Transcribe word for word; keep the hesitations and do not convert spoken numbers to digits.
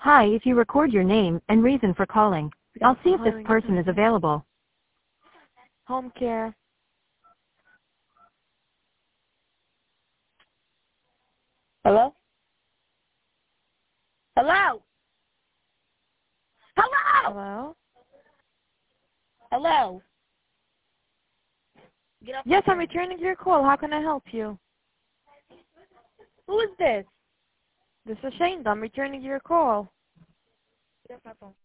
Hi, if you record your name and reason for calling, I'll see if this Hiring person is assistant. available. Home care. Hello? Hello? Hello? Hello? Hello? Get off Yes, my I'm phone. returning your call. How can I help you? Who is this? This is Shane. I'm returning your call. Get off my phone.